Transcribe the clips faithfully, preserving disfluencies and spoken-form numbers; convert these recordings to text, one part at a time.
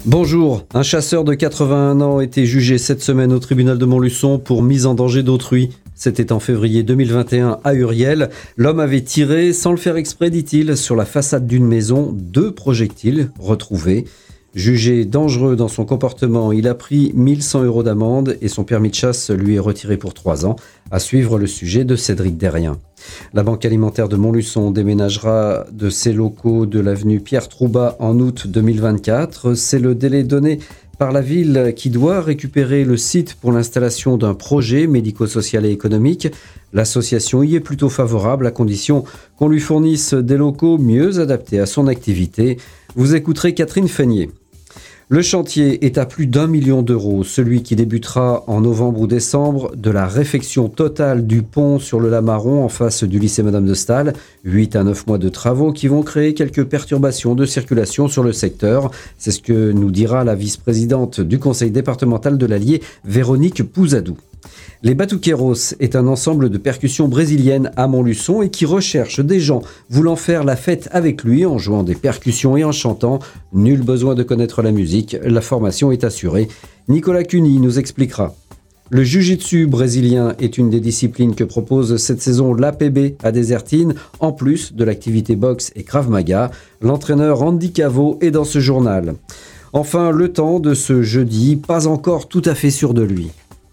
Bonjour, un chasseur de quatre-vingt-un ans a été jugé cette semaine au tribunal de Montluçon pour mise en danger d'autrui. C'était en février deux mille vingt et un à Uriel. L'homme avait tiré, sans le faire exprès, dit-il, sur la façade d'une maison, deux projectiles retrouvés. Jugé dangereux dans son comportement, il a pris mille cent euros d'amende et son permis de chasse lui est retiré pour trois ans. À suivre le sujet de Cédric Derrien. La Banque alimentaire de Montluçon déménagera de ses locaux de l'avenue Pierre Troubat en août deux mille vingt-quatre. C'est le délai donné par la ville qui doit récupérer le site pour l'installation d'un projet médico-social et économique. L'association y est plutôt favorable à condition qu'on lui fournisse des locaux mieux adaptés à son activité. Vous écouterez Catherine Feignet. Le chantier est à plus d'un million d'euros, celui qui débutera en novembre ou décembre de la réfection totale du pont sur le Lamaron en face du lycée Madame de Staël. huit à neuf mois de travaux qui vont créer quelques perturbations de circulation sur le secteur. C'est ce que nous dira la vice-présidente du conseil départemental de l'Allier, Véronique Pouzadou. Les Batuqueiros est un ensemble de percussions brésiliennes à Montluçon et qui recherche des gens voulant faire la fête avec lui en jouant des percussions et en chantant. Nul besoin de connaître la musique, la formation est assurée. Nicolas Cuny nous expliquera. Le jiu-jitsu brésilien est une des disciplines que propose cette saison l'A P B à Désertine, en plus de l'activité boxe et Krav Maga. L'entraîneur Andy Cavo est dans ce journal. Enfin, le temps de ce jeudi, pas encore tout à fait sûr de lui.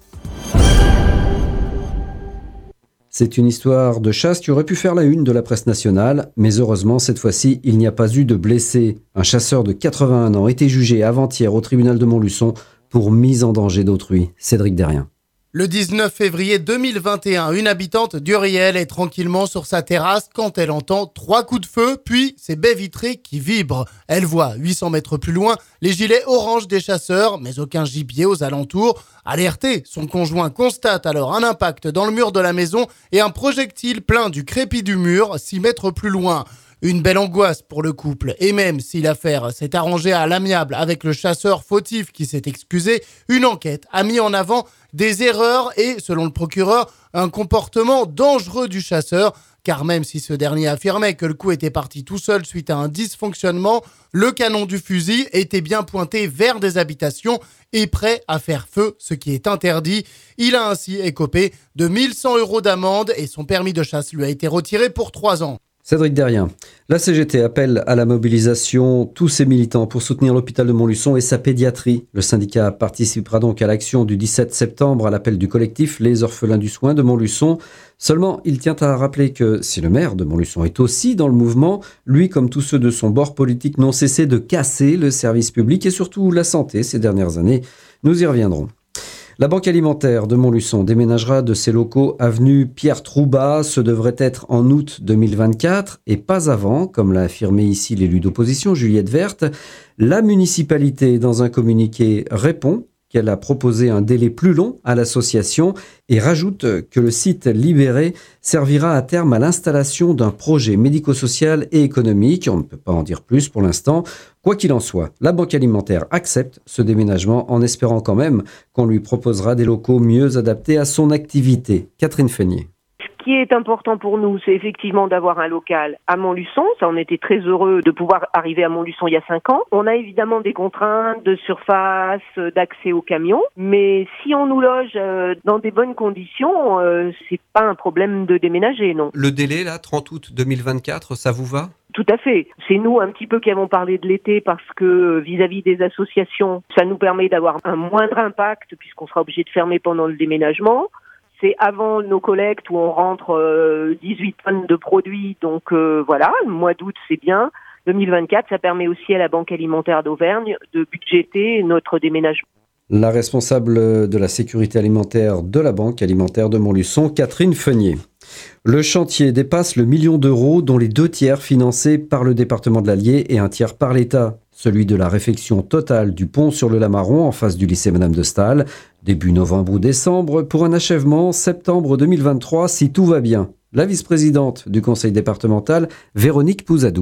C'est une histoire de chasse qui aurait pu faire la une de la presse nationale, mais heureusement, cette fois-ci, il n'y a pas eu de blessés. Un chasseur de quatre-vingt-un ans a été jugé avant-hier au tribunal de Montluçon pour mise en danger d'autrui. Cédric Derrien. Le dix-neuf février deux mille vingt et un, une habitante d'Uriel est tranquillement sur sa terrasse quand elle entend trois coups de feu, puis ses baies vitrées qui vibrent. Elle voit huit cents mètres plus loin les gilets orange des chasseurs, mais aucun gibier aux alentours. Alerté, son conjoint constate alors un impact dans le mur de la maison et un projectile plein du crépi du mur six mètres plus loin. Une belle angoisse pour le couple, et même si l'affaire s'est arrangée à l'amiable avec le chasseur fautif qui s'est excusé, une enquête a mis en avant des erreurs et, selon le procureur, un comportement dangereux du chasseur, car même si ce dernier affirmait que le coup était parti tout seul suite à un dysfonctionnement, le canon du fusil était bien pointé vers des habitations et prêt à faire feu, ce qui est interdit. Il a ainsi écopé de mille cent euros d'amende et son permis de chasse lui a été retiré pour trois ans. Cédric Derrien. La C G T appelle à la mobilisation tous ses militants pour soutenir l'hôpital de Montluçon et sa pédiatrie. Le syndicat participera donc à l'action du dix-sept septembre à l'appel du collectif Les Orphelins du Soin de Montluçon. Seulement, il tient à rappeler que si le maire de Montluçon est aussi dans le mouvement, lui, comme tous ceux de son bord politique, n'ont cessé de casser le service public et surtout la santé ces dernières années. Nous y reviendrons. La Banque alimentaire de Montluçon déménagera de ses locaux avenue Pierre Troubat. Ce devrait être en août deux mille vingt-quatre et pas avant, comme l'a affirmé ici l'élu d'opposition Juliette Verte. La municipalité, dans un communiqué, répond qu'elle a proposé un délai plus long à l'association et rajoute que le site libéré servira à terme à l'installation d'un projet médico-social et économique. On ne peut pas en dire plus pour l'instant. Quoi qu'il en soit, la Banque alimentaire accepte ce déménagement en espérant quand même qu'on lui proposera des locaux mieux adaptés à son activité. Catherine Feignet. Ce qui est important pour nous, c'est effectivement d'avoir un local à Montluçon. Ça, on était très heureux de pouvoir arriver à Montluçon il y a cinq ans. On a évidemment des contraintes de surface, d'accès aux camions. Mais si on nous loge dans des bonnes conditions, euh, c'est pas un problème de déménager, non. Le délai, là, trente août deux mille vingt-quatre, ça vous va ? Tout à fait. C'est nous un petit peu qui avons parlé de l'été parce que vis-à-vis des associations, ça nous permet d'avoir un moindre impact puisqu'on sera obligé de fermer pendant le déménagement. C'est avant nos collectes où on rentre euh, dix-huit tonnes de produits. Donc euh, voilà, le mois d'août, c'est bien. deux mille vingt-quatre, ça permet aussi à la Banque alimentaire d'Auvergne de budgéter notre déménagement. La responsable de la sécurité alimentaire de la Banque alimentaire de Montluçon, Catherine Feignet. Le chantier dépasse le million d'euros, dont les deux tiers financés par le département de l'Allier et un tiers par l'État. Celui de la réfection totale du pont sur le Lamaron en face du lycée Madame de Staël, début novembre ou décembre, pour un achèvement septembre deux mille vingt-trois si tout va bien. La vice-présidente du conseil départemental, Véronique Pouzadou.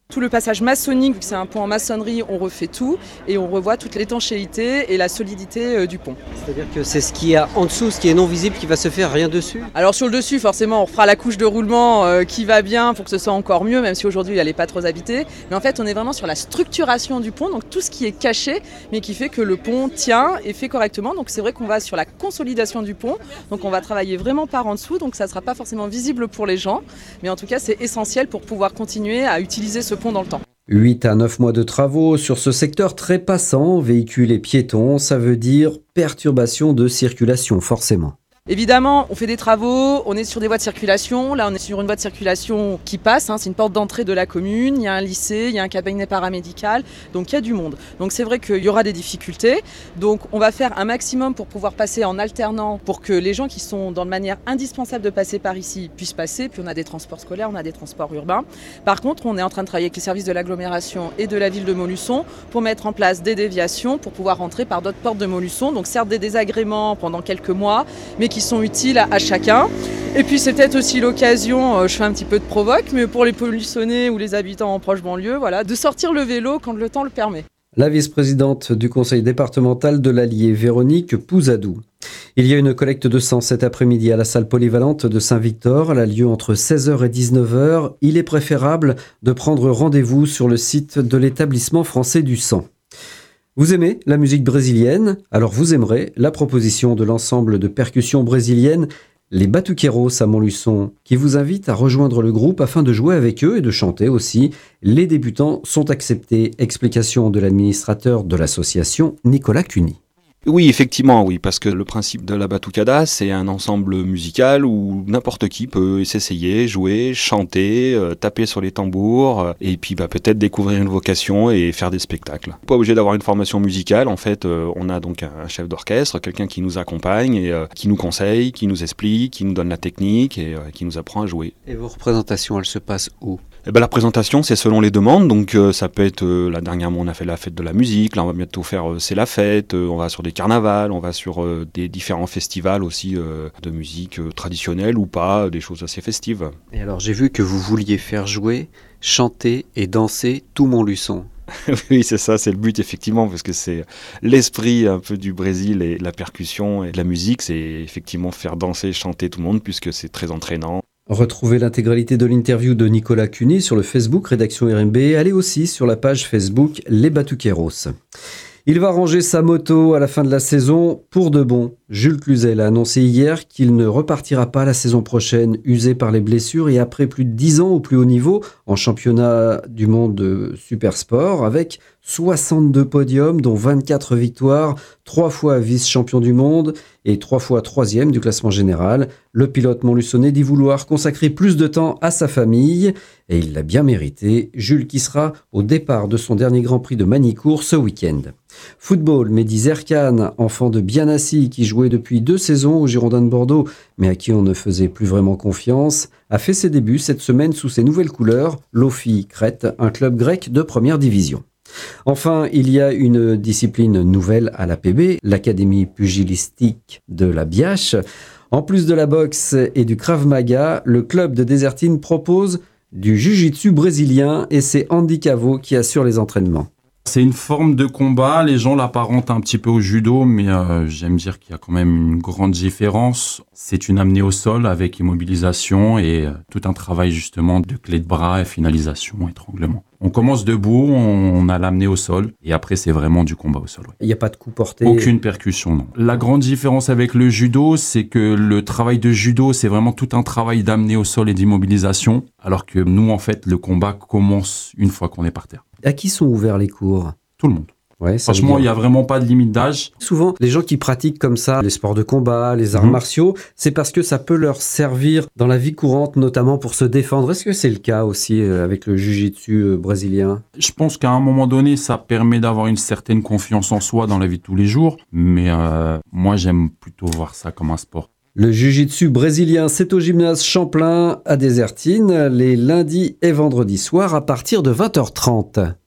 Tout le passage maçonnique, vu que c'est un pont en maçonnerie, on refait tout et on revoit toute l'étanchéité et la solidité du pont. C'est-à-dire que c'est ce qui est en dessous, ce qui est non visible, qui va se faire, rien dessus? Alors sur le dessus, forcément, on fera la couche de roulement euh, qui va bien pour que ce soit encore mieux, même si aujourd'hui elle n'est pas trop habitée. Mais en fait, on est vraiment sur la structuration du pont, donc tout ce qui est caché, mais qui fait que le pont tient et fait correctement. Donc c'est vrai qu'on va sur la consolidation du pont, donc on va travailler vraiment par en dessous, donc ça ne sera pas forcément visible pour les gens, mais en tout cas c'est essentiel pour pouvoir continuer à utiliser ce pont dans le temps. huit à neuf mois de travaux sur ce secteur très passant, véhicules et piétons, ça veut dire perturbation de circulation forcément. Évidemment, on fait des travaux, on est sur des voies de circulation. Là, on est sur une voie de circulation qui passe, hein, c'est une porte d'entrée de la commune. Il y a un lycée, il y a un cabinet paramédical, donc il y a du monde. Donc c'est vrai qu'il y aura des difficultés. Donc on va faire un maximum pour pouvoir passer en alternant, pour que les gens qui sont dans de manière indispensable de passer par ici puissent passer. Puis on a des transports scolaires, on a des transports urbains. Par contre, on est en train de travailler avec les services de l'agglomération et de la ville de Montluçon pour mettre en place des déviations pour pouvoir rentrer par d'autres portes de Montluçon. Donc certes des désagréments pendant quelques mois, mais qui qui sont utiles à, à chacun. Et puis c'est peut-être aussi l'occasion, euh, je fais un petit peu de provoque, mais pour les Polluçonnais ou les habitants en proche banlieue, voilà, de sortir le vélo quand le temps le permet. La vice-présidente du conseil départemental de l'Allier, Véronique Pouzadou. Il y a une collecte de sang cet après-midi à la salle polyvalente de Saint-Victor. Elle a lieu entre seize heures et dix-neuf heures. Il est préférable de prendre rendez-vous sur le site de l'établissement français du sang. Vous aimez la musique brésilienne? Alors vous aimerez la proposition de l'ensemble de percussions brésiliennes, les Batuqueiros à Montluçon, qui vous invite à rejoindre le groupe afin de jouer avec eux et de chanter aussi. Les débutants sont acceptés. Explication de l'administrateur de l'association, Nicolas Cuny. Oui, effectivement, oui, parce que le principe de la batucada, c'est un ensemble musical où n'importe qui peut s'essayer, jouer, chanter, euh, taper sur les tambours, euh, et puis bah, peut-être découvrir une vocation et faire des spectacles. Pas obligé d'avoir une formation musicale, en fait, euh, on a donc un chef d'orchestre, quelqu'un qui nous accompagne, et euh, qui nous conseille, qui nous explique, qui nous donne la technique, et euh, qui nous apprend à jouer. Et vos représentations, elles se passent où ? Eh ben, la présentation, c'est selon les demandes, donc euh, ça peut être, euh, là dernièrement on a fait la fête de la musique, là on va bientôt faire euh, C'est la fête, euh, on va sur des carnavals, on va sur euh, des différents festivals aussi euh, de musique euh, traditionnelle ou pas, des choses assez festives. Et alors j'ai vu que vous vouliez faire jouer, chanter et danser tout Montluçon. Oui, c'est ça, c'est le but effectivement, parce que c'est l'esprit un peu du Brésil et la percussion et de la musique, c'est effectivement faire danser, chanter tout le monde, puisque c'est très entraînant. Retrouvez l'intégralité de l'interview de Nicolas Cuny sur le Facebook Rédaction R M B. Allez aussi sur la page Facebook Les Batuqueiros. Il va ranger sa moto à la fin de la saison pour de bon. Jules Cluzel a annoncé hier qu'il ne repartira pas la saison prochaine, usé par les blessures et après plus de dix ans au plus haut niveau en championnat du monde de Supersport, avec soixante-deux podiums, dont vingt-quatre victoires, trois fois vice-champion du monde et trois fois troisième du classement général. Le pilote montluçonnais dit vouloir consacrer plus de temps à sa famille et il l'a bien mérité. Jules qui sera au départ de son dernier Grand Prix de Manicourt ce week-end. Football, Mehdi Zerkan, enfant de Bianassi qui jouait depuis deux saisons aux Girondins de Bordeaux, mais à qui on ne faisait plus vraiment confiance, a fait ses débuts cette semaine sous ses nouvelles couleurs, l'Ofi Crète, un club grec de première division. Enfin, il y a une discipline nouvelle à l'A P B, l'Académie pugilistique de la Biache. En plus de la boxe et du Krav Maga, le club de Désertine propose du jiu-jitsu brésilien et c'est Andy Cavo qui assure les entraînements. C'est une forme de combat, les gens l'apparentent un petit peu au judo, mais euh, j'aime dire qu'il y a quand même une grande différence. C'est une amenée au sol avec immobilisation et euh, tout un travail justement de clé de bras, et finalisation, étranglement. On commence debout, on a l'amené au sol et après c'est vraiment du combat au sol. Ouais. Il n'y a pas de coup porté. Aucune percussion, non. La grande différence avec le judo, c'est que le travail de judo, c'est vraiment tout un travail d'amener au sol et d'immobilisation, alors que nous, en fait, le combat commence une fois qu'on est par terre. À qui sont ouverts les cours ? Tout le monde. Ouais, franchement, il n'y a vraiment pas de limite d'âge. Souvent, les gens qui pratiquent comme ça les sports de combat, les arts mmh. martiaux, c'est parce que ça peut leur servir dans la vie courante, notamment pour se défendre. Est-ce que c'est le cas aussi avec le jiu-jitsu brésilien ? Je pense qu'à un moment donné, ça permet d'avoir une certaine confiance en soi dans la vie de tous les jours. Mais euh, moi, j'aime plutôt voir ça comme un sport. Le jiu-jitsu brésilien, c'est au gymnase Champlain à Désertine, les lundis et vendredis soirs à partir de vingt heures trente.